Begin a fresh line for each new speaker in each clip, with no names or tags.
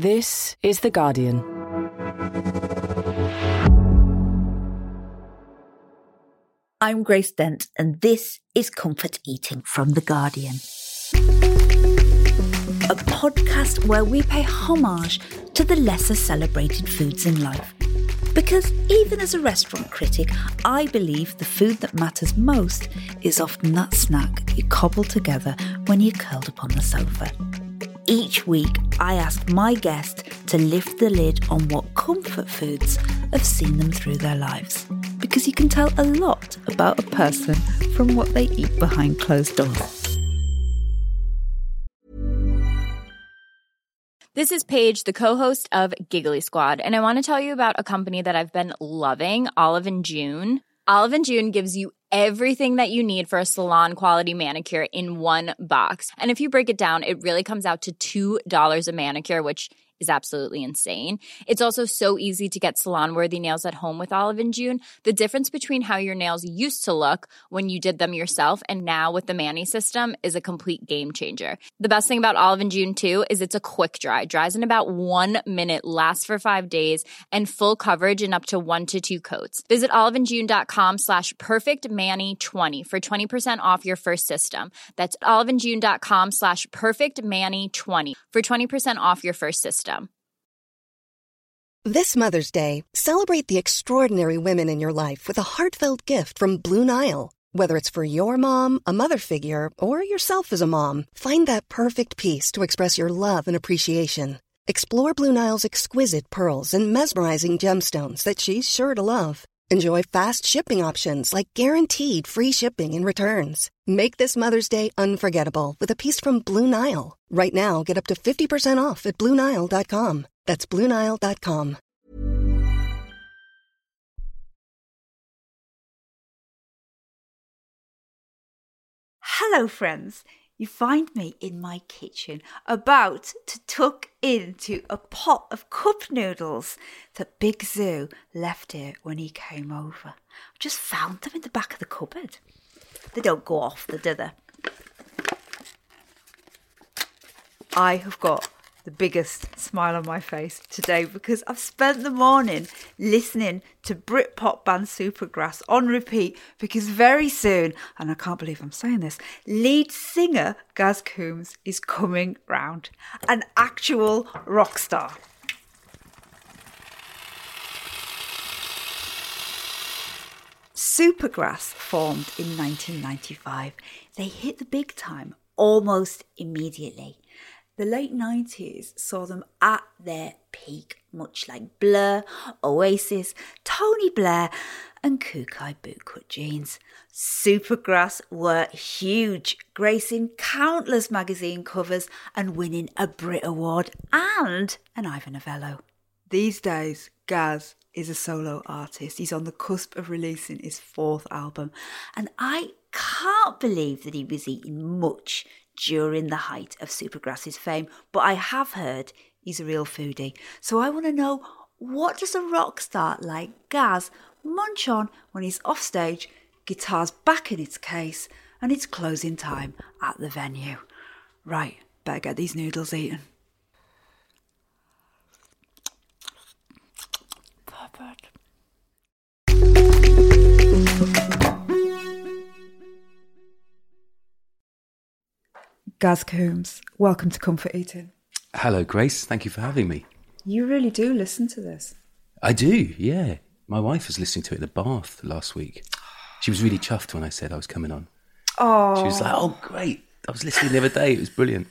This is The Guardian.
I'm Grace Dent, and this is Comfort Eating from The Guardian. A podcast where we pay homage to the lesser celebrated foods in life. Because even as a restaurant critic, I believe the food that matters most is often that snack you cobble together when you're curled up on the sofa. Each week, I ask my guest to lift the lid on what comfort foods have seen them through their lives. Because you can tell a lot about a person from what they eat behind closed doors.
This is Paige, the co-host of Giggly Squad, and I want to tell you about a company that I've been loving, Olive & June. Olive & June gives you everything that you need for a salon-quality manicure in one box. And if you break it down, it really comes out to $2 a manicure, which is absolutely insane. It's also so easy to get salon-worthy nails at home with Olive & June. The difference between how your nails used to look when you did them yourself and now with the Mani system is a complete game changer. The best thing about Olive & June, too, is it's a quick dry. Dries in about 1 minute, lasts for 5 days, and full coverage in up to 1 to 2 coats. Visit oliveandjune.com/perfectmani20 for 20% off your first system. That's oliveandjune.com/perfectmani20 for 20% off your first system.
This Mother's Day, celebrate the extraordinary women in your life with a heartfelt gift from Blue Nile. Whether it's for your mom, a mother figure, or yourself as a mom, find that perfect piece to express your love and appreciation. Explore Blue Nile's exquisite pearls and mesmerizing gemstones that she's sure to love. Enjoy fast shipping options like guaranteed free shipping and returns. Make this Mother's Day unforgettable with a piece from Blue Nile. Right now, get up to 50% off at BlueNile.com. That's BlueNile.com.
Hello, friends. You find me in my kitchen, about to tuck into a pot of cup noodles that Big Zoo left here when he came over. I just found them in the back of the cupboard. They don't go off, do they? I have got the biggest smile on my face today because I've spent the morning listening to Britpop band Supergrass on repeat because very soon, and I can't believe I'm saying this, lead singer Gaz Coombs is coming round. An actual rock star. Supergrass formed in 1995. They hit the big time almost immediately. The late 90s saw them at their peak, much like Blur, Oasis, Tony Blair and Kukai bootcut jeans. Supergrass were huge, gracing countless magazine covers and winning a Brit Award and an Ivor Novello. These days, Gaz is a solo artist. He's on the cusp of releasing his 4th album, and I can't believe that he was eating much during the height of Supergrass's fame, but I have heard he's a real foodie. So I want to know, what does a rock star like Gaz munch on when he's off stage, guitar's back in its case, and it's closing time at the venue? Right, better get these noodles eaten. Perfect. Gaz Coombs, welcome to Comfort Eating.
Hello, Grace. Thank you for having me.
You really do listen to this.
I do, yeah. My wife was listening to it in the bath last week. She was really chuffed when I said I was coming on.
Oh.
She was like, oh, great. I was listening the other day. It was brilliant.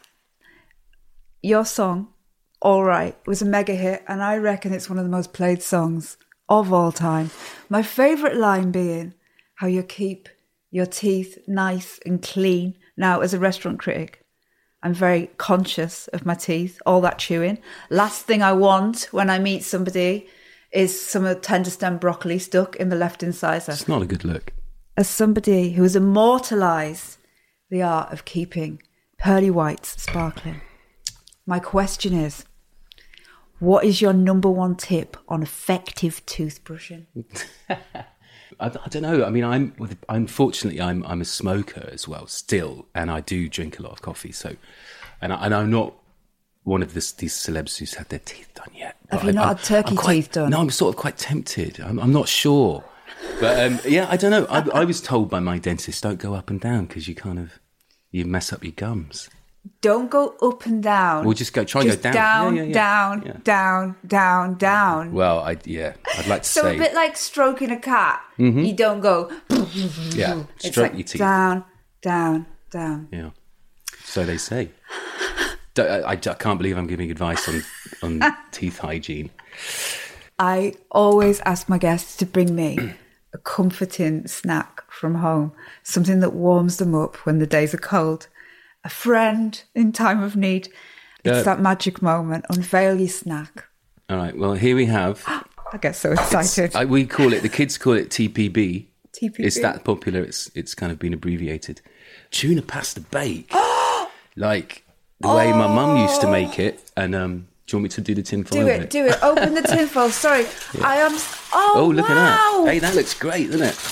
Your song, All Right, was a mega hit, and I reckon it's one of the most played songs of all time. My favourite line being how you keep your teeth nice and clean. Now, as a restaurant critic, I'm very conscious of my teeth, all that chewing. Last thing I want when I meet somebody is some of the tender stem broccoli stuck in the left incisor.
It's not a good look.
As somebody who has immortalised the art of keeping pearly whites sparkling, my question is, what is your number one tip on effective toothbrushing?
I don't know. I mean, unfortunately I'm a smoker as well still, and I do drink a lot of coffee. So, and I'm not one of these celebs who's had their teeth done yet.
Have you not had turkey teeth done?
No, I'm sort of quite tempted. I'm not sure. But yeah, I don't know. I was told by my dentist, don't go up and down because you mess up your gums.
Don't go up and down.
We'll just go down.
Down.
Well, I'd like to
So
say.
a bit like stroking a cat. You don't go.
Yeah,
It's
stroke
like
your teeth.
down.
Yeah, so they say. I can't believe I'm giving advice on teeth hygiene.
I always ask my guests to bring me a comforting snack from home, something that warms them up when the days are cold, a friend in time of need. It's that magic moment. Unveil your snack.
All right, well, here we have.
I get so excited.
The kids call it TPB.
TPB.
It's that popular, it's kind of been abbreviated. Tuna pasta bake. Like the way my mum used to make it. And do you want me to do the tinfoil?
Do it. Open the tinfoil. Sorry. Yeah. I am...
Oh, look at that. Hey, that looks great, doesn't it?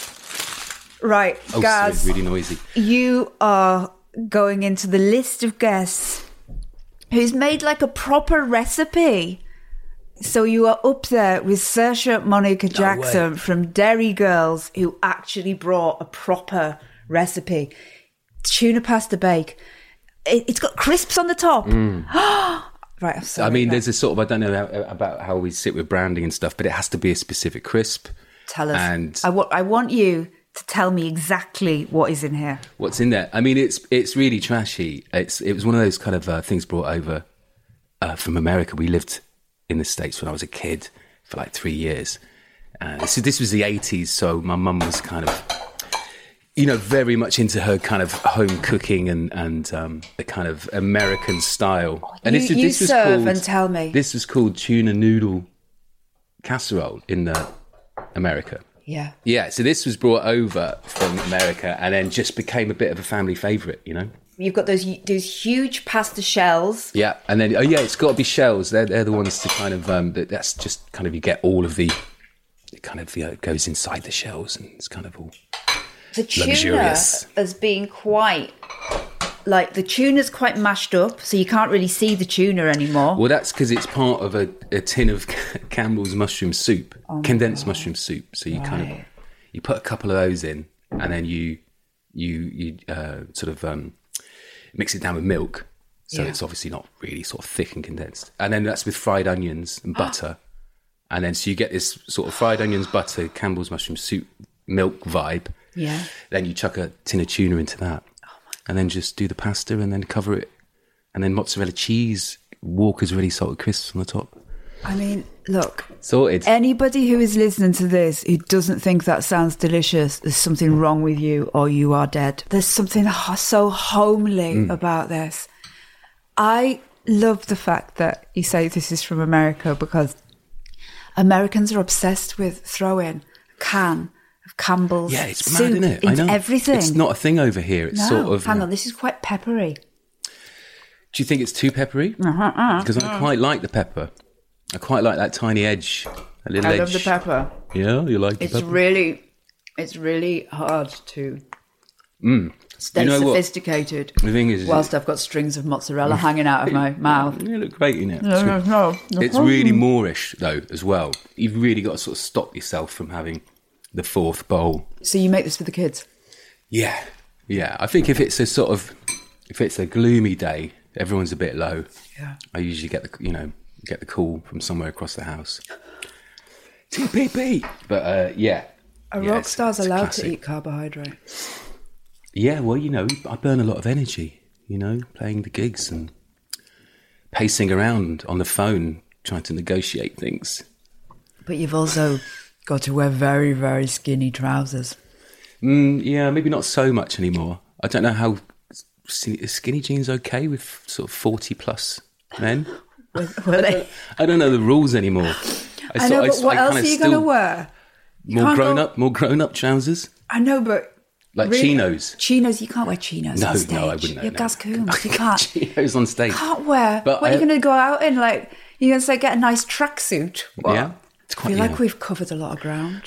Right, Gaz.
Sorry, really noisy.
You are going into the list of guests who's made like a proper recipe. So you are up there with Saoirse Monica Jackson from Derry Girls, who actually brought a proper recipe. Tuna pasta bake. It's got crisps on the top. Right, I'm sorry.
I mean, there's a sort of, I don't know about how we sit with branding and stuff, but it has to be a specific crisp.
Tell us.
And
I want you to tell me exactly what is in here.
What's in there? I mean, it's really trashy. It was one of those kind of things brought over from America. We lived in the States when I was a kid for like 3 years. So this was the 80s, so my mum was kind of, very much into her kind of home cooking and the kind of American style. And this was called,
and tell me.
This was called tuna noodle casserole in America.
Yeah.
Yeah, so this was brought over from America and then just became a bit of a family favourite,
You've got those huge pasta shells.
Yeah, and then, it's got to be shells. They're the ones to kind of, that's just kind of, you get all of it kind of, it goes inside the shells and it's kind of all
the tuna
luxurious.
As being quite, like the tuna's quite mashed up, so you can't really see the tuna anymore.
Well, that's because it's part of a tin of Campbell's mushroom soup, condensed mushroom soup. So you kind of, you put a couple of those in and then you sort of mix it down with milk. So it's obviously not really sort of thick and condensed. And then that's with fried onions and butter. And then so you get this sort of fried onions, butter, Campbell's mushroom soup, milk vibe.
Yeah.
Then you chuck a tin of tuna into that. And then just do the pasta and then cover it. And then mozzarella cheese, Walker's ready salted crisps on the top.
I mean, look.
Sorted.
Anybody who is listening to this who doesn't think that sounds delicious, there's something wrong with you or you are dead. There's something so homely about this. I love the fact that you say this is from America because Americans are obsessed with throwing a can of Campbell's
it's mad,
soup
isn't it?
into
I know.
everything.
It's not a thing over here. It's sort of...
Hang on, this is quite peppery.
Do you think it's too peppery? Because I quite like the pepper. I quite like that tiny edge. A little edge.
I love the pepper.
Yeah, you like the pepper?
It's really hard to
stay
sophisticated
the thing is,
whilst I've got strings of mozzarella hanging out of my mouth.
You look great in it.
No.
It's really Moorish, though, as well. You've really got to sort of stop yourself from having the fourth bowl.
So you make this for the kids?
Yeah. I think if it's a gloomy day, everyone's a bit low.
Yeah.
I usually get the call from somewhere across the house. TPP. But
A rock star's allowed to eat carbohydrates.
Yeah, well, I burn a lot of energy, playing the gigs and pacing around on the phone, trying to negotiate things.
But you've also got to wear very, very skinny trousers.
Yeah, maybe not so much anymore. I don't know how... Is skinny jeans okay with sort of 40 plus men? I don't know the rules anymore.
I know, but what else are you going to wear?
More grown up trousers?
I know, but...
Like really?
Chinos, you can't wear chinos on stage.
No, I wouldn't.
You're Gaz Coombs, you can't.
Chinos on stage.
You can't wear... But what are you going to go out in? Like, you're going to say, get a nice tracksuit?
Yeah.
It's quite, I feel like we've covered a lot of ground.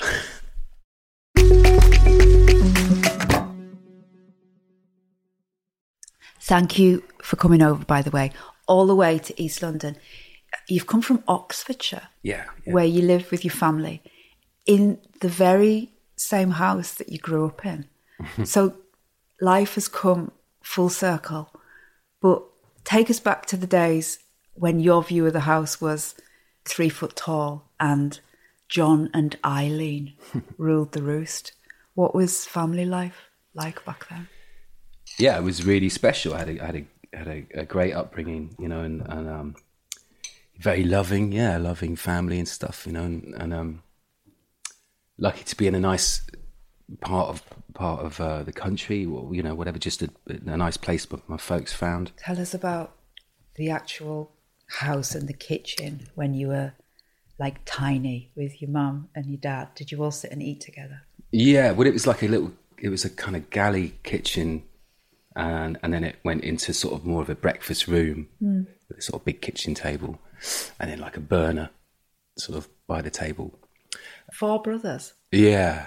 Thank you for coming over, by the way. all the way to East London. You've come from Oxfordshire,
Yeah.
where you live with your family, in the very same house that you grew up in. So life has come full circle. But take us back to the days when your view of the house was 3 foot tall and John and Eileen ruled the roost. What was family life like back then?
Yeah, it was really special. I had a great upbringing, you know, and very loving family and stuff, you know, and lucky to be in a nice part of the country, or, you know, whatever, just a nice place my folks found.
Tell us about the actual house and the kitchen when you were like tiny with your mum and your dad. Did you all sit and eat together?
Yeah, well, it was a kind of galley kitchen, and then it went into sort of more of a breakfast room with a sort of big kitchen table, and then like a burner sort of by the table.
4 brothers?
Yeah.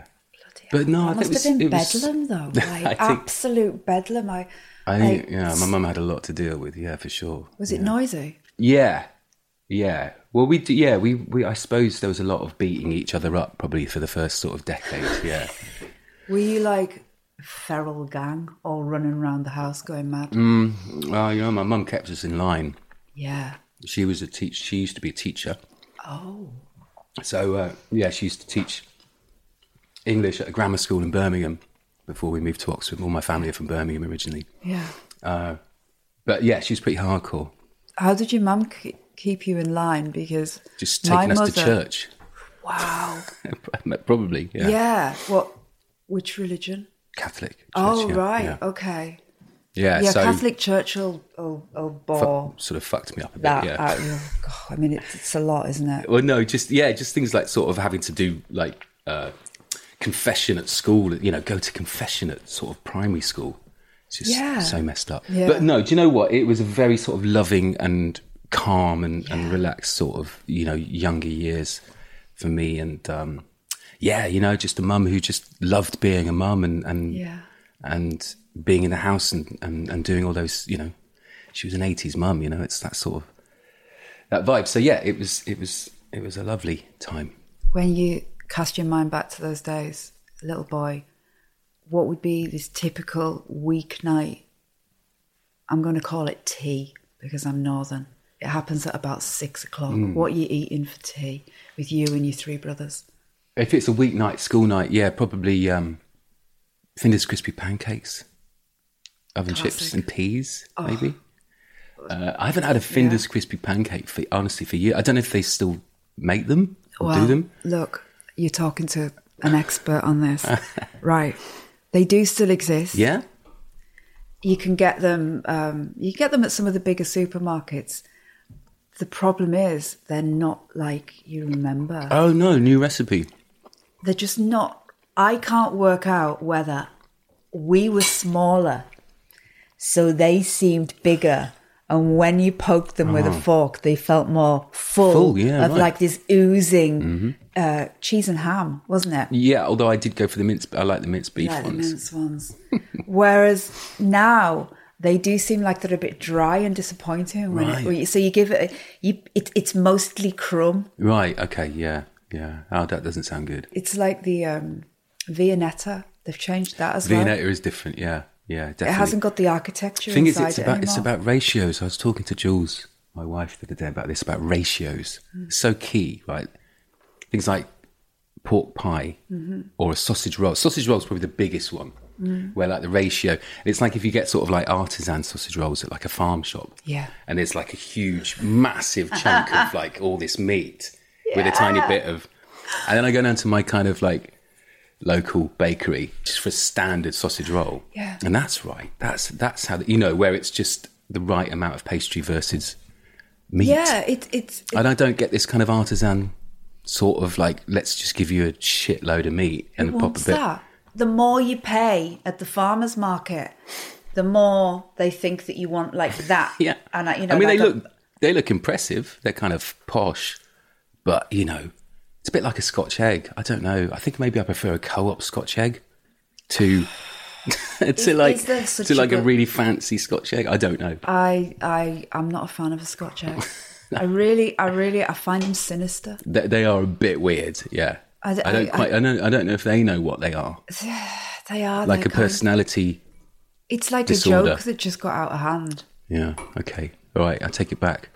But no,
It must have been bedlam, though. Like absolute bedlam.
I think my mum had a lot to deal with. Yeah, for sure.
Was it noisy?
Yeah. Well, we I suppose there was a lot of beating each other up probably for the first sort of decade. Yeah.
Were you like a feral gang all running around the house going mad?
Well, you know, my mum kept us in line.
Yeah.
She was a teacher. She used to be a teacher.
Oh.
So she used to teach English at a grammar school in Birmingham before we moved to Oxford. All my family are from Birmingham originally.
Yeah.
But yeah, she was pretty hardcore.
How did your mum keep you in line? Because
just taking us to church.
Wow.
Probably. Yeah.
Yeah. Which religion?
Catholic. Church,
Oh,
yeah.
right.
Yeah.
Okay.
Yeah.
Yeah,
so
Catholic Church will bore
sort of fucked me up a bit.
that
Yeah.
out. God, I mean, it's a lot, isn't it?
Well, no, just things like sort of having to do like confession at school. You know, go to confession at sort of primary school. It's just so messed up.
Yeah.
But no, do you know what? It was a very sort of loving and calm and relaxed sort of, you know, younger years for me. And you know, just a mum who just loved being a mum and being in the house and doing all those, you know, she was an 80s mum, you know, it's that sort of that vibe. So yeah, it was a lovely time.
When you cast your mind back to those days, little boy, what would be this typical weeknight? I'm going to call it tea because I'm northern. It happens at about 6 o'clock. What are you eating for tea with you and your 3 brothers?
If it's a weeknight, school night, yeah, probably Finder's crispy pancakes, oven chips and peas, maybe. I haven't had a Finder's crispy pancake for years. I don't know if they still make them or do them.
Look, you're talking to an expert on this. Right. They do still exist.
Yeah?
You can get them at some of the bigger supermarkets. The problem is they're not like you remember.
Oh, no, new recipe.
They're just not. I can't work out whether we were smaller, so they seemed bigger. And when you poked them with a fork, they felt more full of like this oozing cheese and ham, wasn't it?
Yeah, although I did go for the minced. I like the minced beef ones.
The minced ones. Whereas now they do seem like they're a bit dry and disappointing. So you give it, it's mostly crumb.
Right. Okay. Yeah. Oh, that doesn't sound good.
It's like the Viennetta. They've changed that as well.
Viennetta is different. Yeah, definitely.
It hasn't got the architecture
The thing
inside
is,
it anymore.
it's about ratios. I was talking to Jules, my wife, the other day about this, about ratios. It's so key, right? Things like pork pie or a sausage roll. Sausage roll is probably the biggest one, where like the ratio. It's like if you get sort of like artisan sausage rolls at like a farm shop.
Yeah.
And there's like a huge, massive chunk of like all this meat with a tiny bit of... And then I go down to my kind of like local bakery just for a standard sausage roll.
Yeah.
And that's right. That's how, you know, where it's just the right amount of pastry versus meat.
Yeah, it's
and I don't get this kind of artisan sort of like, let's just give you a shitload of meat and pop a bit.
That? The more you pay at the farmer's market, the more they think that you want like that.
Yeah.
And you know,
I mean,
like
they look impressive. They're kind of posh, but you know, it's a bit like a Scotch egg. I don't know. I think maybe I prefer a Co-op Scotch egg to to like a really fancy Scotch egg. I don't know.
I'm not a fan of a Scotch egg. I find them sinister.
They are a bit weird. Yeah. I don't know if they know what they are.
They are
like a personality.
It's like
disorder.
A joke that just got out of hand.
Yeah. Okay. All right. I take it back.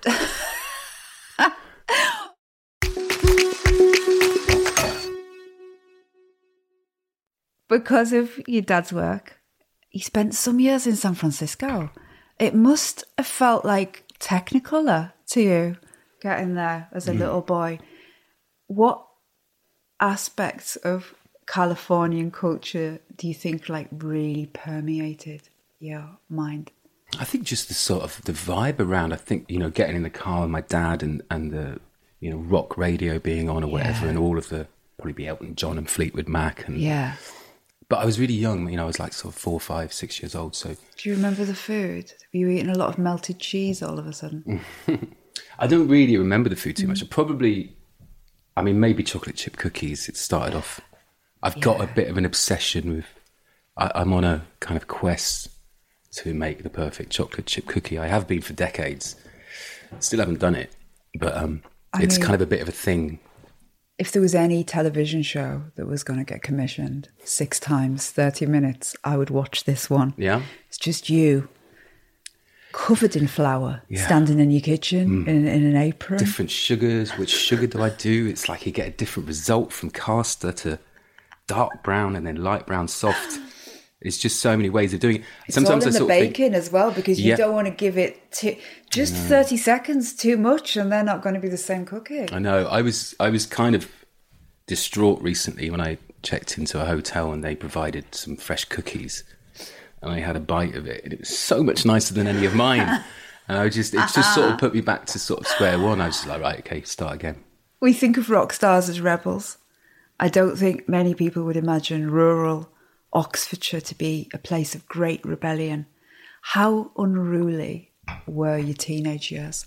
Because of your dad's work, he spent some years in San Francisco. It must have felt like Technicolor to you getting there as a little boy. What aspects of Californian culture do you think like really permeated your mind?
I think just the sort of the vibe around. I think, getting in the car with my dad and the rock radio being on or whatever, and all of the probably be Elton John and Fleetwood Mac and But I was really young, I was like sort of 4, 5, 6 years old. So
do you remember the food? Were you eating a lot of melted cheese all of a sudden?
I don't really remember the food too much. Maybe chocolate chip cookies. It started off. I've got a bit of an obsession with. I'm on a kind of quest to make the perfect chocolate chip cookie. I have been for decades. Still haven't done it, but it's kind of a bit of a thing.
If there was any television show that was going to get commissioned 6 times, 30 minutes, I would watch this one.
Yeah.
It's just you, covered in flour, standing in your kitchen in an apron.
Different sugars. Which sugar do I do? It's like you get a different result from caster to dark brown and then light brown soft. It's just so many ways of doing it.
Sometimes it's all in the baking as well, because you don't want to give it 30 seconds too much, and they're not going to be the same cookie.
I know. I was kind of distraught recently when I checked into a hotel and they provided some fresh cookies, and I had a bite of it, and it was so much nicer than any of mine. And it just sort of put me back to sort of square one. I was just like, right, okay, start again.
We think of rock stars as rebels. I don't think many people would imagine rural Oxfordshire to be a place of great rebellion. How unruly were your teenage years?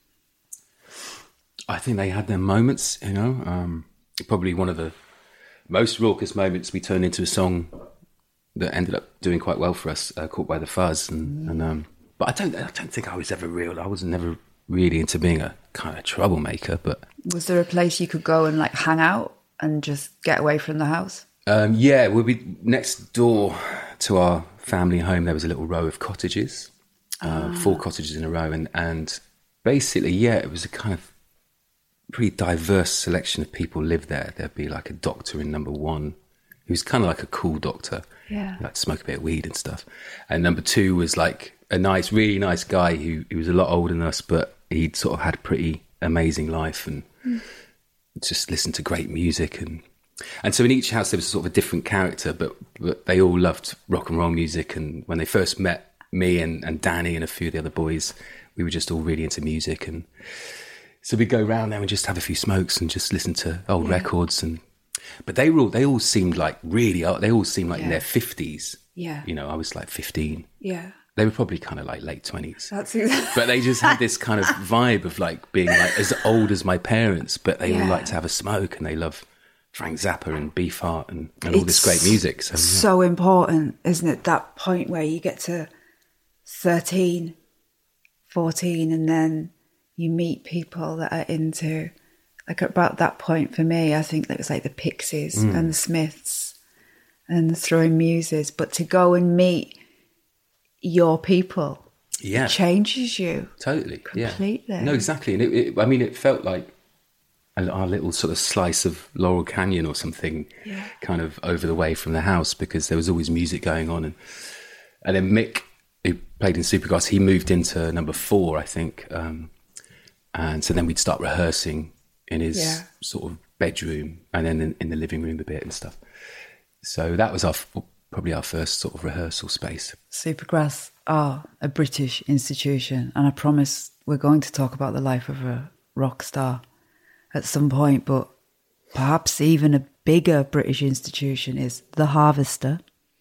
I think they had their moments, probably one of the most raucous moments. We turned into a song that ended up doing quite well for us, Caught by the Fuzz. But I don't think I was ever real. I was never really into being a kind of troublemaker. But
was there a place you could go and like hang out and just get away from the house?
We'll be next door to our family home. There was a little row of cottages, 4 cottages in a row. And basically, it was a kind of pretty diverse selection of people lived there. There'd be like a doctor in number 1, who's kind of like a cool doctor.
Yeah.
Like to smoke a bit of weed and stuff. And number 2 was like a really nice guy who was a lot older than us, but he'd sort of had a pretty amazing life and just listened to great music. And so in each house there was sort of a different character, but they all loved rock and roll music. And when they first met me and Danny and a few of the other boys, we were just all really into music. And so we'd go around there and just have a few smokes and just listen to old records. But they all seemed like in their 50s.
Yeah.
I was like 15.
Yeah.
They were probably kind of like late 20s.
That's exactly.
But they just had this kind of vibe of like being like as old as my parents, but they all like to have a smoke, and they love Frank Zappa and Beefheart and all this great music.
So important, isn't it? That point where you get to 13, 14, and then you meet people that are into, like about that point for me, I think that was like the Pixies and the Smiths and the Throwing Muses. But to go and meet your people, it changes you.
Totally.
Completely.
Yeah. No, exactly. And it felt like our little sort of slice of Laurel Canyon or something, kind of over the way from the house, because there was always music going on. And then Mick, who played in Supergrass, he moved into number 4, I think. And so then we'd start rehearsing in his sort of bedroom, and then in the living room a bit and stuff. So that was probably our first sort of rehearsal space.
Supergrass are a British institution, and I promise we're going to talk about the life of a rock star at some point, but perhaps even a bigger British institution is The Harvester,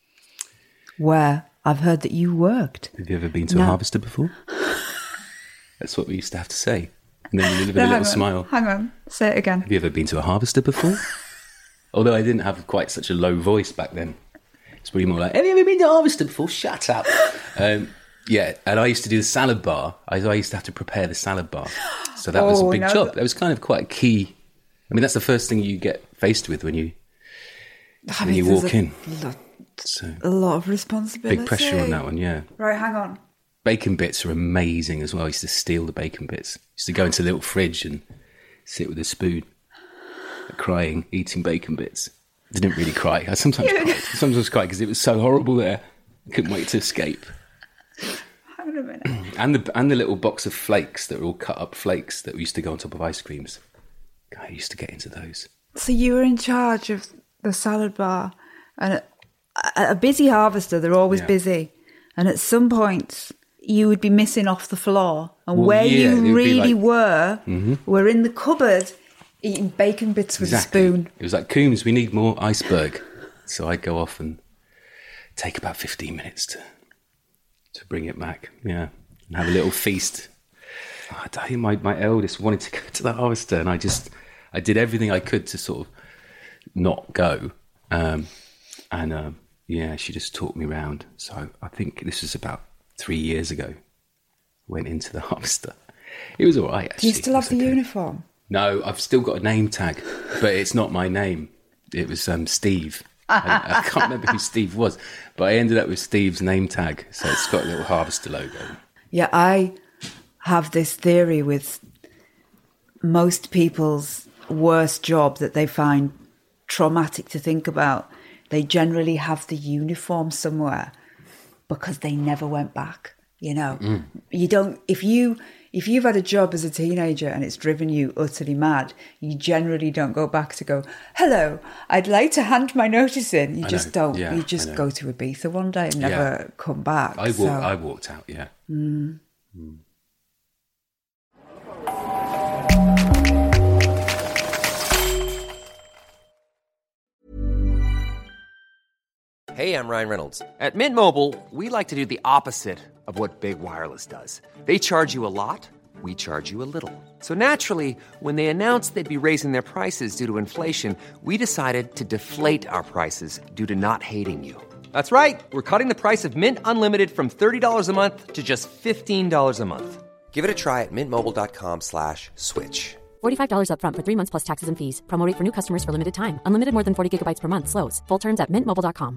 where I've heard that you worked.
Have you ever been to a Harvester before? That's what we used to have to say. And then you live with a little smile.
Hang on, say it again.
Have you ever been to a Harvester before? Although I didn't have quite such a low voice back then. It's pretty more like, have you ever been to Harvester before? Shut up. Yeah, and I used to do the salad bar. I used to have to prepare the salad bar. So that was a big job. That was kind of quite key. I mean, that's the first thing you get faced with when you walk in.
A lot of responsibility.
Big pressure on that one, yeah.
Right, hang on.
Bacon bits are amazing as well. I used to steal the bacon bits. I used to go into the little fridge and sit with a spoon, crying, eating bacon bits. Didn't really cry. I sometimes cried. Sometimes cried because it was so horrible there. I couldn't wait to escape.
Hang on a minute.
And the little box of flakes that were all cut up flakes that used to go on top of ice creams. I used to get into those.
So you were in charge of the salad bar, and a busy Harvester, they're always busy. And at some point, you would be missing off the floor. And you really were in the cupboard eating bacon bits with a spoon.
It was like, Coombs, we need more iceberg. So I'd go off and take about 15 minutes to bring it back. Yeah. And have a little feast. I think my eldest wanted to go to the Harvester, and I did everything I could to sort of not go. Yeah, she just talked me round. So I think this was about 3 years ago. Went into the Harvester. It was all right, actually.
Do you still have the uniform?
No, I've still got a name tag, but it's not my name. It was Steve. I can't remember who Steve was, but I ended up with Steve's name tag. So it's got a little Harvester logo.
Yeah, I have this theory with most people's worst job that they find traumatic to think about. They generally have the uniform somewhere because they never went back. You know, you don't, if you've had a job as a teenager and it's driven you utterly mad, you generally don't go back to go, hello, I'd like to hand my notice in. You just don't. Yeah, you just go to Ibiza one day and never come back.
I walked out, yeah.
Hey, I'm Ryan Reynolds. At Mint Mobile, we like to do the opposite of what Big Wireless does. They charge you a lot, we charge you a little. So naturally, when they announced they'd be raising their prices due to inflation, we decided to deflate our prices due to not hating you. That's right. We're cutting the price of Mint Unlimited from $30 a month to just $15 a month. Give it a try at mintmobile.com/switch.
$45 up front for 3 months plus taxes and fees. Promo rate for new customers for limited time. Unlimited more than 40 gigabytes per month. Slows full terms at mintmobile.com.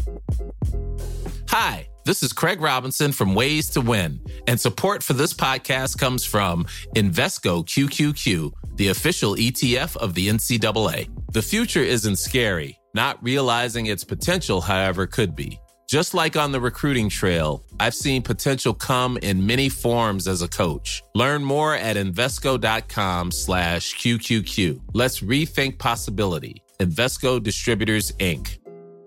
Hi, this is Craig Robinson from Ways to Win, and support for this podcast comes from Invesco QQQ, the official ETF of the NCAA. The future isn't scary. Not realizing its potential, however, could be. Just like on the recruiting trail, I've seen potential come in many forms as a coach. Learn more at Invesco.com/QQQ. Let's rethink possibility. Invesco Distributors, Inc.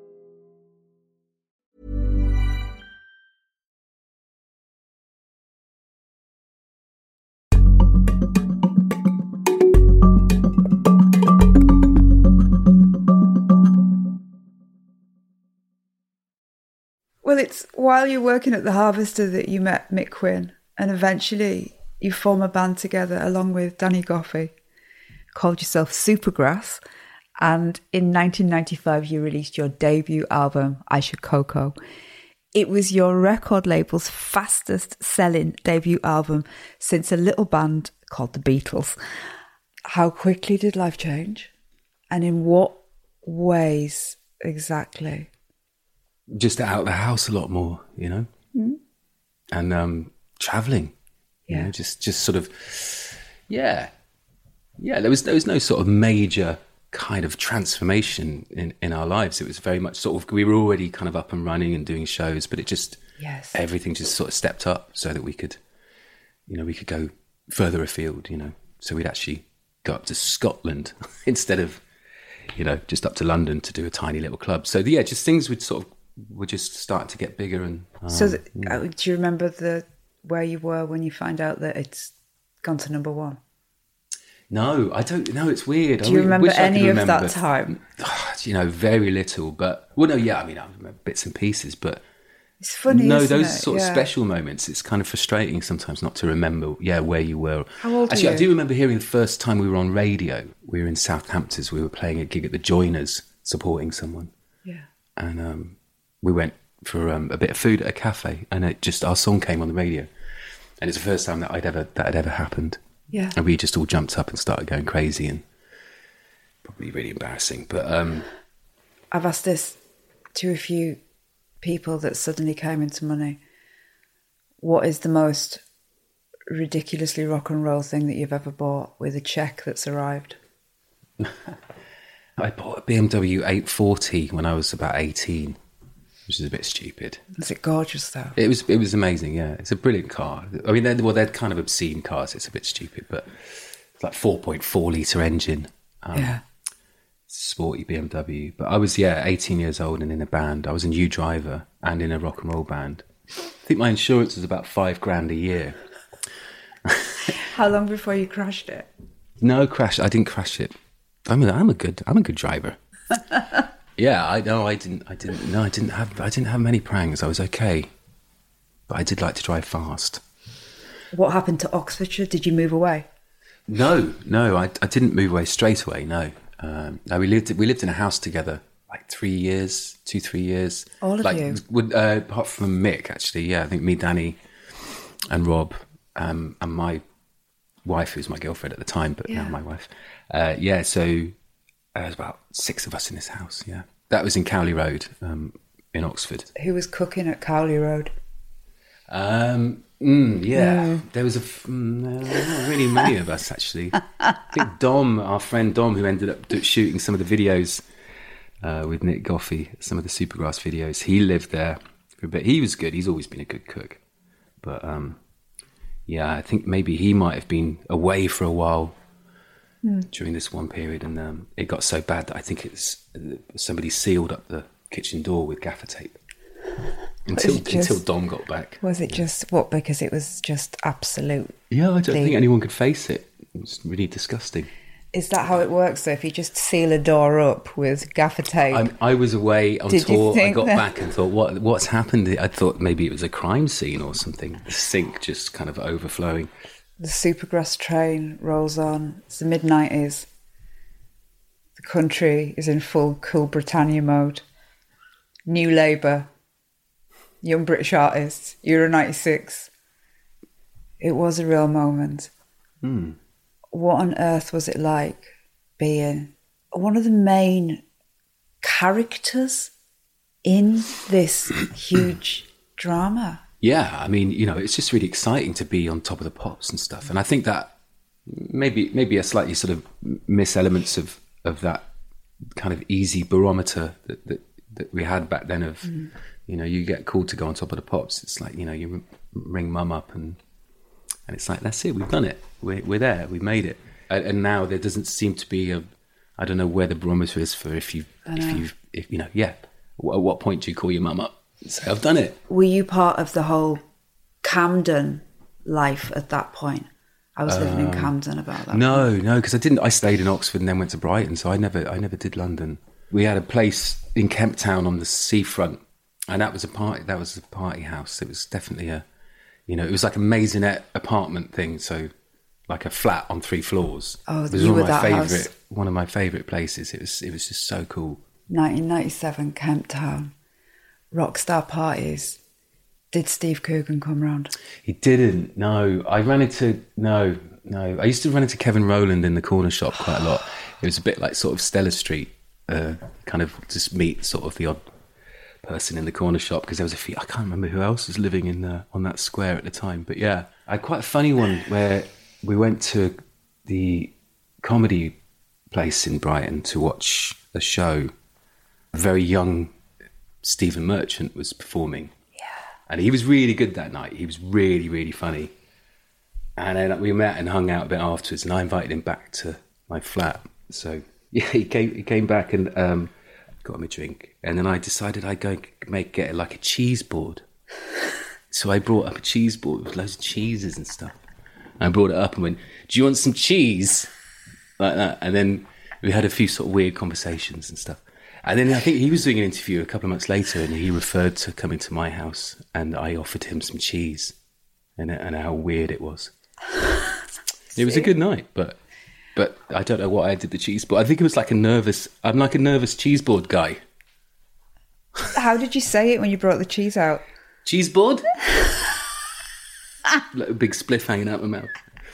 Well, it's while you're working at the Harvester that you met Mick Quinn, and eventually you form a band together along with Danny Goffey, called yourself Supergrass, and in 1995 you released your debut album, I Should Coco. It was your record label's fastest selling debut album since a little band called the Beatles. How quickly did life change? And in what ways exactly?
Just out of the house a lot more, you know, and traveling, you know, just sort of, There was no sort of major kind of transformation in our lives. It was very much sort of, we were already kind of up and running and doing shows, but it just, everything just sort of stepped up so that we could go further afield, you know. So we'd actually go up to Scotland instead of, you know, just up to London to do a tiny little club. So just things would sort of, we're just starting to get bigger. And
do you remember where you were when you find out that it's gone to number one?
No, I don't know. It's weird.
Do you remember any of that time?
You know, very little. But I remember bits and pieces. But
it's funny.
No, those sort of special moments. It's kind of frustrating sometimes not to remember. where you were.
How old
Actually,
are you?
I do remember hearing the first time we were on radio. We were in Southampton. We were playing a gig at the Joiners, supporting someone.
Yeah.
And we went for a bit of food at a cafe, and our song came on the radio, and it's the first time that had ever happened.
Yeah.
And we just all jumped up and started going crazy, and probably really embarrassing. But
I've asked this to a few people that suddenly came into money. What is the most ridiculously rock and roll thing that you've ever bought with a check that's arrived?
I bought a BMW 840 when I was about 18, which is a bit stupid.
Is it gorgeous though?
It was amazing, yeah. It's a brilliant car. I mean, they're kind of obscene cars. It's a bit stupid, but it's like 4.4 litre engine.
Yeah.
Sporty BMW. But I was, 18 years old and in a band. I was a new driver and in a rock and roll band. I think my insurance was about $5,000 a year.
How long before you crashed it?
No crash. I didn't crash it. I'm a good driver. Yeah, I didn't have many prangs. I was okay, but I did like to drive fast.
What happened to Oxfordshire? Did you move away?
No, I didn't move away straight away. No, we lived in a house together like 3 years.
All of you?
Apart from Mick, actually. Yeah, I think me, Danny, and Rob, and my wife, who was my girlfriend at the time, but now my wife. So there's about 6 of us in this house. Yeah, that was in Cowley Road, in Oxford.
Who was cooking at Cowley Road?
There was not really many of us, actually. I think Dom, our friend Dom, who ended up shooting some of the videos with Nick Goffey, some of the Supergrass videos, he lived there for a bit. He was good. He's always been a good cook. But I think maybe he might have been away for a while during this one period, and it got so bad that I think somebody sealed up the kitchen door with gaffer tape until Dom got back.
Was it just because it was just absolute?
Yeah, I don't think anyone could face it. It was really disgusting.
Is that how it works, though? If you just seal a door up with gaffer tape?
I was away on tour. I got back and thought, what's happened? I thought maybe it was a crime scene or something. The sink just kind of overflowing.
The Supergrass train rolls on. It's the mid-90s. The country is in full Cool Britannia mode. New Labour. Young British artists. Euro 96. It was a real moment. What on earth was it like being one of the main characters in this huge drama?
Yeah, I mean, it's just really exciting to be on top of the pops and stuff. And I think that maybe I slightly sort of miss elements of that kind of easy barometer that we had back then of, you get called to go on top of the pops. It's like, you ring mum up and it's like, that's it, we've done it. We're there, we've made it. And now there doesn't seem to be I don't know where the barometer is for at what point do you call your mum up and say, I've done it?
Were you part of the whole Camden life at that point? I was living in Camden about that.
No, because I stayed in Oxford and then went to Brighton, so I never did London. We had a place in Kemp Town on the seafront, and that was a party house. It was definitely it was like a maisonette apartment thing, so like a flat on 3 floors.
Oh,
it was one of my favourite places. It was just so cool.
1997, Kemp Town, rockstar parties. Did Steve Coogan come round?
He didn't. No, I used to run into Kevin Rowland in the corner shop quite a lot. It was a bit like sort of Stella Street, kind of just meet sort of the odd person in the corner shop, because there was I can't remember who else was living on that square at the time. But yeah, I had quite a funny one where we went to the comedy place in Brighton to watch a show. A very young Stephen Merchant was performing. Yeah. And he was really good that night. He was really, really funny. And then we met and hung out a bit afterwards, and I invited him back to my flat. So yeah, he came back and got him a drink. And then I decided I'd go get like a cheese board. So I brought up a cheese board with loads of cheeses and stuff. And I brought it up and went, do you want some cheese? Like that. And then we had a few sort of weird conversations and stuff. And then I think he was doing an interview a couple of months later, and he referred to coming to my house, and I offered him some cheese, and how weird it was. It was a good night, but I don't know what I did the cheese board. I think it was like I'm like a nervous cheese board guy.
How did you say it when you brought the cheese out?
Cheese board? Like a big spliff hanging out my mouth.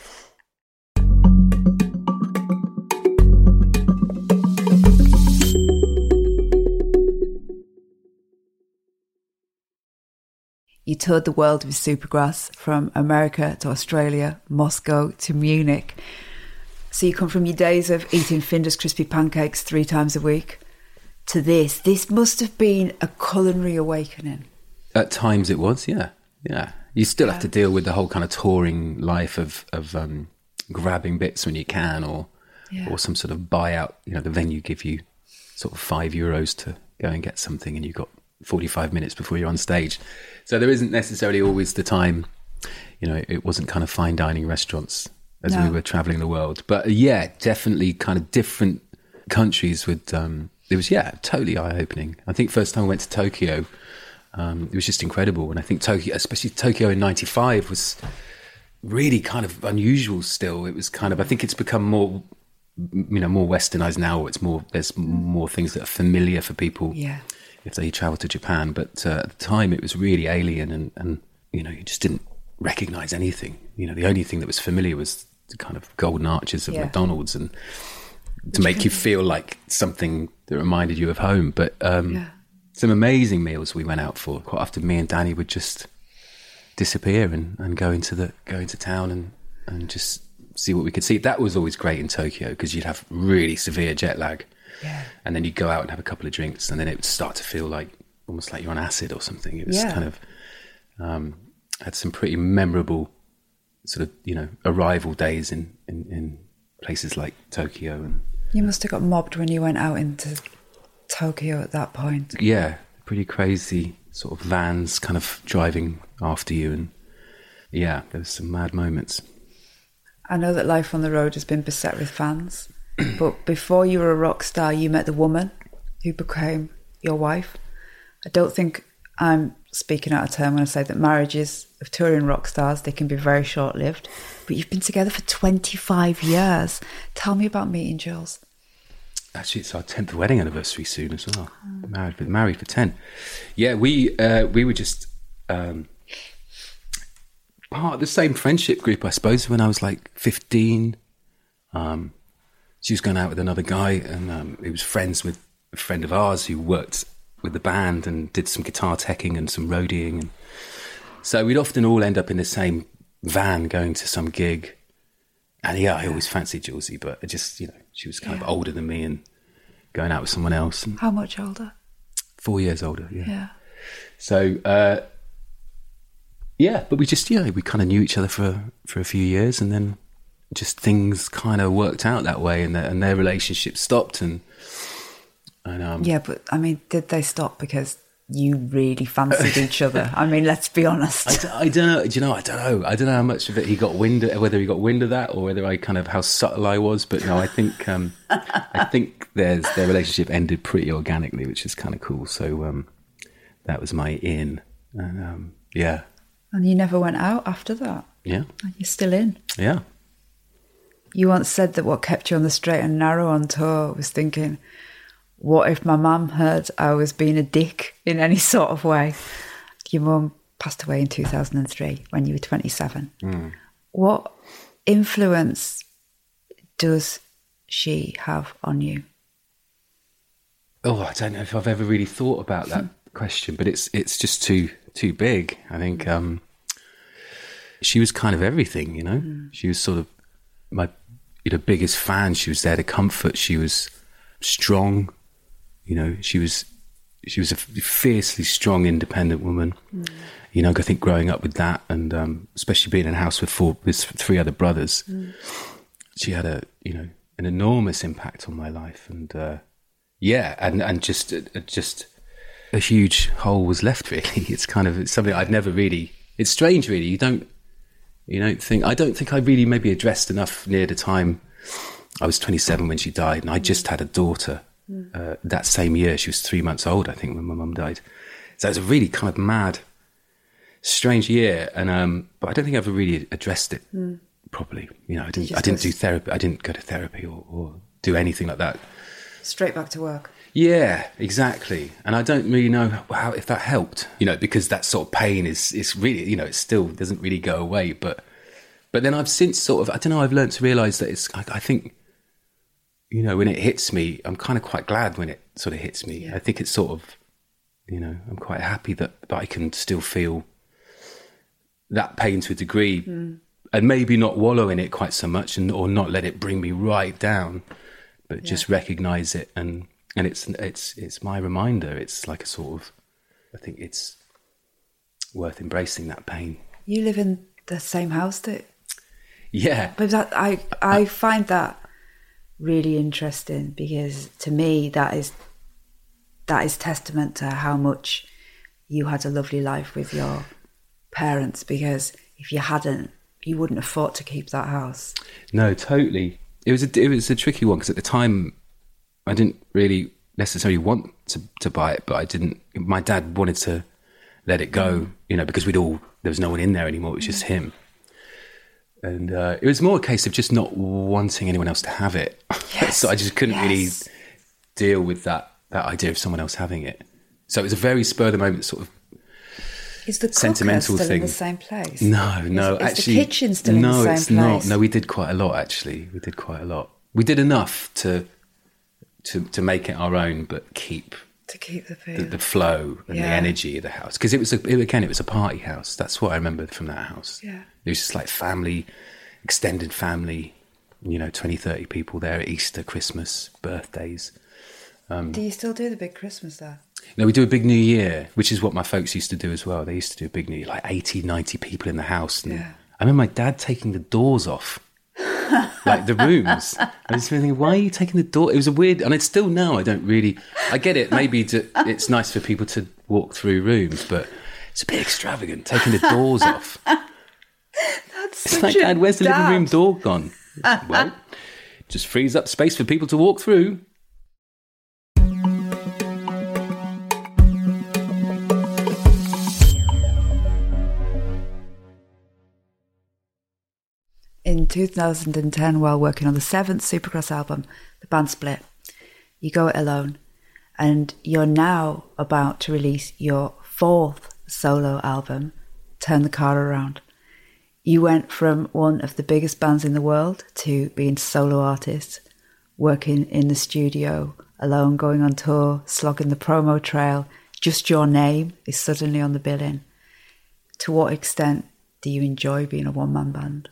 You toured the world with Supergrass, from America to Australia, Moscow to Munich. So you come from your days of eating Finder's crispy pancakes 3 times a week to this. This must have been a culinary awakening.
At times it was, yeah. You still have to deal with the whole kind of touring life of grabbing bits when you can, or some sort of buyout. You know, the venue give you sort of €5 to go and get something, and you've got 45 minutes before you're on stage. So there isn't necessarily always the time, you know, it wasn't kind of fine dining restaurants as we were traveling the world. But yeah, definitely kind of different countries with, it was, totally eye-opening. I think first time I went to Tokyo, it was just incredible. And I think Tokyo, especially Tokyo in 95, was really kind of unusual still. It was kind of, I think it's become more, you know, more westernized now. There's more things that are familiar for people. Yeah. If they travel to Japan. But at the time it was really alien, and you know, you just didn't recognize anything. You know, the only thing that was familiar was the kind of golden arches of McDonald's, and to make you feel like something that reminded you of home. But some amazing meals we went out for. Quite often me and Danny would just disappear and go into town and just see what we could see. That was always great in Tokyo, because you'd have really severe jet lag. Yeah. And then you'd go out and have a couple of drinks, and then it would start to feel like almost like you're on acid or something. It was kind of had some pretty memorable sort of, you know, arrival days in places like Tokyo. And
you must have got mobbed when you went out into Tokyo at that point.
Yeah, pretty crazy sort of vans kind of driving after you, and yeah, there was some mad moments.
I know that life on the road has been beset with fans. But before you were a rock star, you met the woman who became your wife. I don't think I'm speaking out of turn when I say that marriages of touring rock stars, they can be very short-lived. But you've been together for 25 years. Tell me about meeting Jules.
Actually, it's our 10th wedding anniversary soon as well. Married for 10. Yeah, we were just part of the same friendship group, I suppose, when I was like 15. She was going out with another guy, and he was friends with a friend of ours who worked with the band and did some guitar teching and some roadieing. And so we'd often all end up in the same van going to some gig. And yeah, I always fancied Julesy, but it just, you know, she was kind of older than me and going out with someone else. And
how much older?
4 years older, yeah. So, but we just, we kind of knew each other for a few years, and then just things kind of worked out that way, and their relationship stopped. And
yeah, but I mean, did they stop because you really fancied each other? I mean, let's be honest.
I don't know. Do you know? I don't know how much of it he got wind of, whether he got wind of that, or whether I kind of how subtle I was. But no, I think their relationship ended pretty organically, which is kind of cool. So that was my in, and yeah.
And you never went out after that.
Yeah.
And you're still in.
Yeah.
You once said that what kept you on the straight and narrow on tour was thinking, what if my mum heard I was being a dick in any sort of way? Your mum passed away in 2003 when you were 27. What influence does she have on you?
Oh, I don't know if I've ever really thought about that question, but it's just too big. I think she was kind of everything, you know. She was sort of my biggest fan. She was there to comfort. She was strong, you know. She was a fiercely strong, independent woman. You know, I think growing up with that, and especially being in a house with 3 other brothers, she had an enormous impact on my life. And and just a huge hole was left. Really, it's something I've never really. It's strange, really. I don't think I really maybe addressed enough near the time. I was 27 when she died, and I just had a daughter that same year. She was 3 months old, I think, when my mum died. So it was a really kind of mad, strange year, and but I don't think I ever really addressed it properly. You know, I didn't do therapy. I didn't go to therapy or do anything like that.
Straight back to work.
Yeah, exactly. And I don't really know if that helped, because that sort of pain is really, it still doesn't really go away. But then I've since sort of, I don't know, I've learned to realise that I think, when it hits me, I'm kind of quite glad when it sort of hits me. Yeah. I think it's sort of, I'm quite happy that I can still feel that pain to a degree and maybe not wallow in it quite so much or not let it bring me right down, but just recognise it and it's my reminder. It's like a sort of, I think it's worth embracing that pain.
You live in the same house that...
Yeah.
But I find that really interesting because to me that is testament to how much you had a lovely life with your parents, because if you hadn't, you wouldn't have fought to keep that house.
No, totally. It was a tricky one because at the time I didn't really necessarily want to buy it, but my dad wanted to let it go, because there was no one in there anymore. It was just him. And it was more a case of just not wanting anyone else to have it. Yes. So I just couldn't really deal with that idea of someone else having it. So it was a very spur of the moment sort of
Is the
sentimental
cooker still
thing.
In the same place?
No.
Is
actually,
the kitchen still in the same place?
No, it's not. No, we did quite a lot. Actually, we did quite a lot. We did enough to make it our own, but keep
the food,
the flow and the energy of the house. Because it was a party house. That's what I remember from that house.
Yeah,
it was just like family, extended family. 20, 30 people there at Easter, Christmas, birthdays.
Do you still do the big Christmas there?
No, we do a big New Year, which is what my folks used to do as well. They used to do a big New Year, like 80, 90 people in the house. And I remember my dad taking the doors off, like the rooms. I was thinking, why are you taking the door? It was a weird, and it's still now, I get it. Maybe it's nice for people to walk through rooms, but it's a bit extravagant, taking the doors off. It's like, Dad, where's the living room door gone? Well, just frees up space for people to walk through.
In 2010, while working on the 7th Supergrass album, the band split. You go it alone, and you're now about to release your 4th solo album, Turn the Car Around. You went from one of the biggest bands in the world to being solo artist, working in the studio, alone, going on tour, slogging the promo trail. Just your name is suddenly on the billing. To what extent do you enjoy being a one-man band?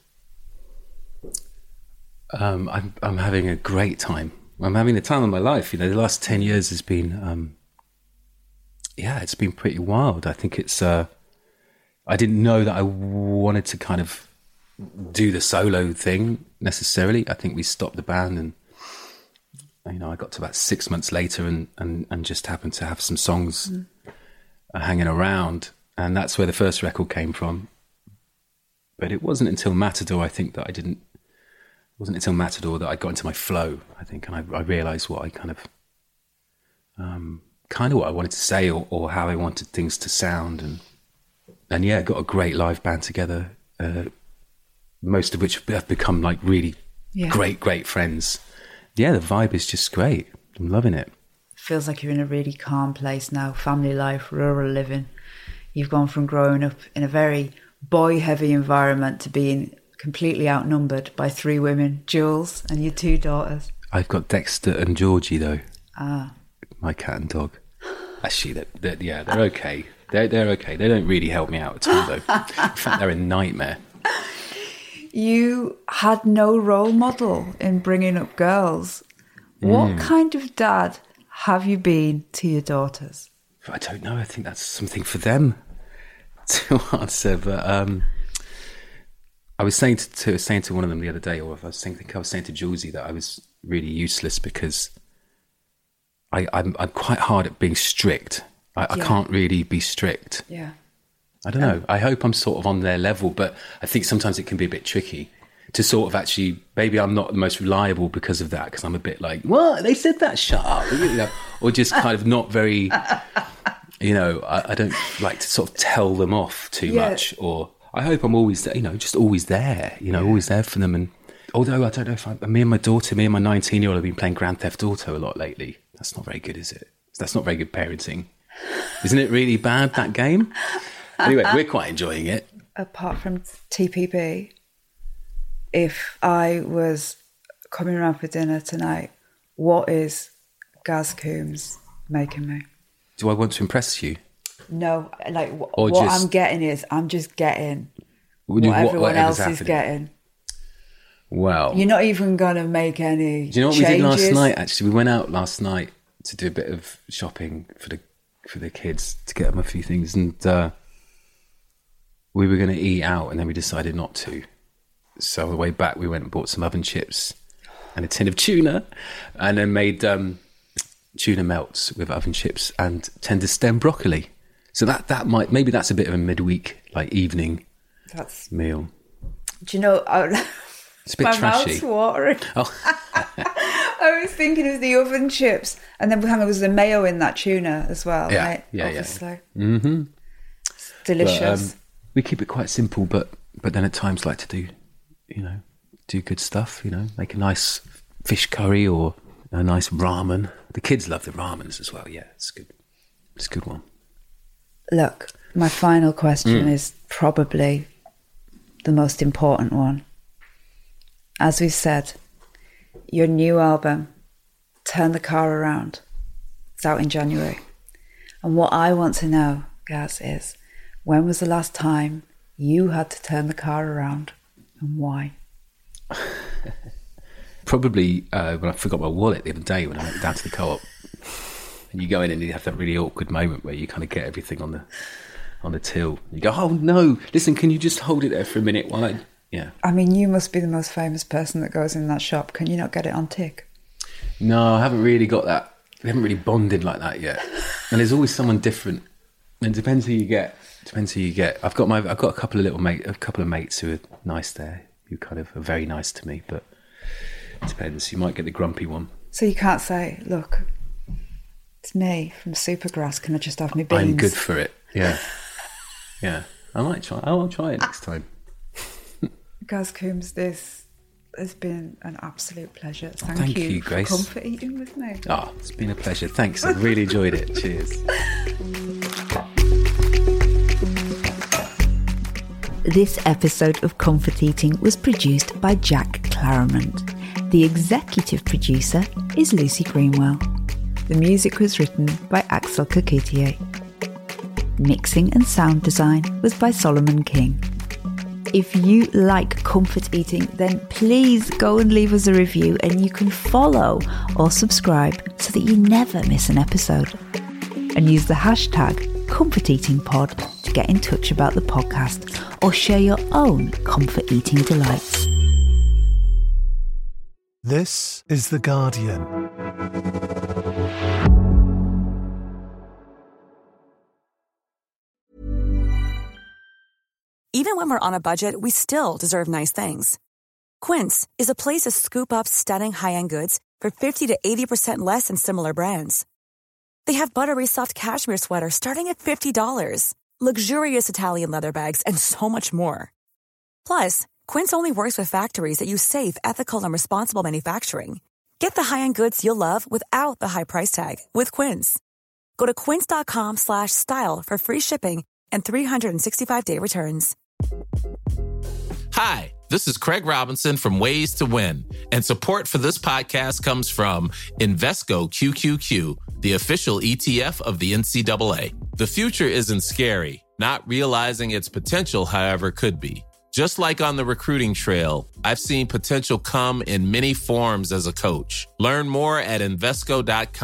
I'm having a great time. I'm having the time of my life. The last 10 years has been, it's been pretty wild. I think it's, I didn't know that I wanted to kind of do the solo thing necessarily. I think we stopped the band and, I got to about 6 months later and just happened to have some songs hanging around. And that's where the first record came from. But it wasn't until Matador, I think, that it wasn't until Matador that I got into my flow, I think, and I realised what I kind of what I wanted to say or how I wanted things to sound, and got a great live band together, most of which have become like really great friends. Yeah, the vibe is just great. I'm loving it.
Feels like you're in a really calm place now. Family life, rural living. You've gone from growing up in a very boy-heavy environment to being completely outnumbered by 3 women, Jules and your 2 daughters.
I've got Dexter and Georgie though.
Ah,
my cat and dog. Actually, they're okay. They're okay. They don't really help me out at all though. In fact, they're a nightmare.
You had no role model in bringing up girls. What kind of dad have you been to your daughters?
I don't know. I think that's something for them to answer. But I was saying to one of them the other day, or I was saying to Julesy that I was really useless because I'm quite hard at being strict. I can't really be strict.
Yeah.
I don't know. I hope I'm sort of on their level, but I think sometimes it can be a bit tricky to sort of actually, maybe I'm not the most reliable because of that, because I'm a bit like, what? They said that, shut up. Or just kind of not very, I don't like to sort of tell them off too much. Or I hope I'm always, just always there, always there for them. And although I don't know if me and my 19-year-old have been playing Grand Theft Auto a lot lately. That's not very good, is it? That's not very good parenting. Isn't it really bad, that game? Anyway, we're quite enjoying it.
Apart from TPB, if I was coming around for dinner tonight, what is Gaz Coombs making me?
Do I want to impress you?
No, like what I'm getting is I'm just getting what everyone else is getting.
Well,
you're not even going to make any
do you know what
changes?
We did last night, actually? We went out last night to do a bit of shopping for the kids, to get them a few things, and we were going to eat out, and then we decided not to. So on the way back, we went and bought some oven chips and a tin of tuna, and then made tuna melts with oven chips and tender stem broccoli. So maybe that's a bit of a midweek, like evening meal.
Do you know?
It's a bit
my
trashy.
Mouth's watering.
Oh.
I was thinking of the oven chips, and then there was the mayo in that tuna as well.
Yeah,
right?
yeah,
obviously.
Yeah. Mm-hmm.
It's delicious.
But, we keep it quite simple, but then at times like to do good stuff. Make a nice fish curry or a nice ramen. The kids love the ramens as well. Yeah, it's good. It's a good one.
Look, my final question is probably the most important one. As we said, your new album, Turn the Car Around, it's out in January. And what I want to know, Gaz, is when was the last time you had to turn the car around and why?
Probably when I forgot my wallet the other day when I went down to the co-op. And you go in and you have that really awkward moment where you kind of get everything on the till. You go, oh no, listen, can you just hold it there for a minute while I... Yeah.
I mean, you must be the most famous person that goes in that shop. Can you not get it on tick?
No, I haven't really got that. We haven't really bonded like that yet. And there's always someone different. And it depends who you get. I've got a couple of mates who are nice there, who kind of are very nice to me, but it depends. You might get the grumpy one.
So you can't say, look, it's me from Supergrass. Can I just have my beans?
I'm good for it. Yeah. Yeah. I might try. I'll try it next time.
Gaz Coombs, this has been an absolute pleasure. Thank you,
Grace.
For comfort eating with me.
Oh, it's been a pleasure. Thanks. I really enjoyed it. Cheers.
This episode of Comfort Eating was produced by Jack Claremont. The executive producer is Lucy Greenwell. The music was written by Axel Coquetier. Mixing and sound design was by Solomon King. If you like comfort eating, then please go and leave us a review, and you can follow or subscribe so that you never miss an episode. And use the hashtag ComfortEatingPod to get in touch about the podcast or share your own comfort eating delights.
This is The Guardian.
Even when we're on a budget, we still deserve nice things. Quince is a place to scoop up stunning high-end goods for 50 to 80% less than similar brands. They have buttery soft cashmere sweaters starting at $50, luxurious Italian leather bags, and so much more. Plus, Quince only works with factories that use safe, ethical, and responsible manufacturing. Get the high-end goods you'll love without the high price tag with Quince. Go to quince.com/style for free shipping and 365-day returns.
Hi, this is Craig Robinson from Ways to Win, and support for this podcast comes from Invesco QQQ, the official ETF of the NCAA. The future isn't scary. Not realizing its potential, however, could be. Just like on the recruiting trail, I've seen potential come in many forms as a coach. Learn more at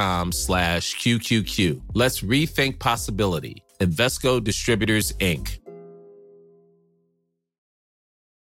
Invesco.com/QQQ. Let's rethink possibility. Invesco Distributors, Inc.